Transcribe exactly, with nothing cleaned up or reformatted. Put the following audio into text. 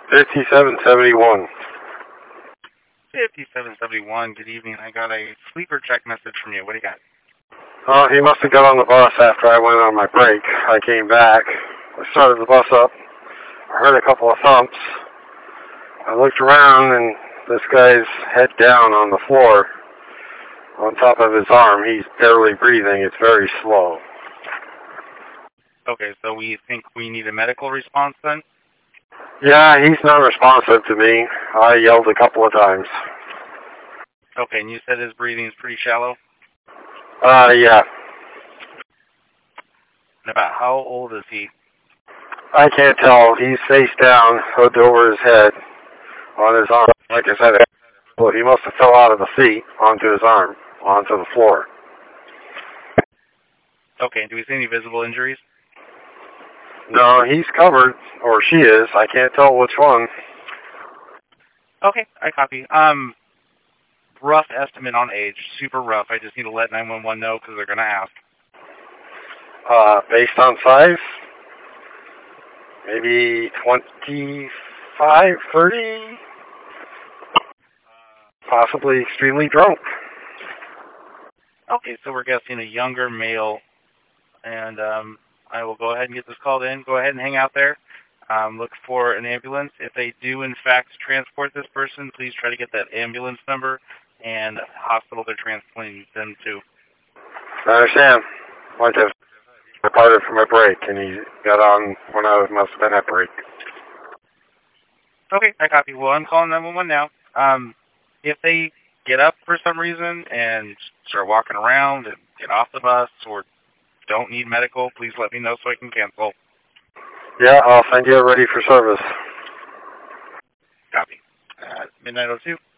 fifty-seven seventy-one. fifty-seven seventy-one, good evening. I got a sleeper check message from you. What do you got? Oh, he must have got on the bus after I went on my break. I came back. I started the bus up. I heard a couple of thumps. I looked around, and this guy's head down on the floor on top of his arm. He's barely breathing. It's very slow. Okay, so we think we need a medical response then? Yeah, he's non-responsive to me. I yelled a couple of times. Okay, and you said his breathing is pretty shallow? Uh, yeah. And about how old is he? I can't tell. He's face down, hood over his head, on his arm. Like I said, well, he must have fell out of the seat onto his arm, onto the floor. Okay, do we see any visible injuries? No, he's covered, or she is. I can't tell which one. Okay, I copy. Um, rough estimate on age. Super rough. I just need to let nine one one know because they're going to ask. Uh, based on size, maybe twenty-five, thirty, possibly extremely drunk. Okay, so we're guessing a younger male, and um, I will go ahead and get this called in. Go ahead and hang out there. Um, look for an ambulance. If they do, in fact, transport this person, please try to get that ambulance number and hospital they're transporting them to. I understand. Went to departed from a break, and he got on when I must have been at break. Okay, I copy. Well, I'm calling nine one one now. Um, if they get up for some reason and start walking around and get off the bus or don't need medical, please let me know so I can cancel. Yeah, I'll send you ready for service. Copy. Uh, midnight oh two.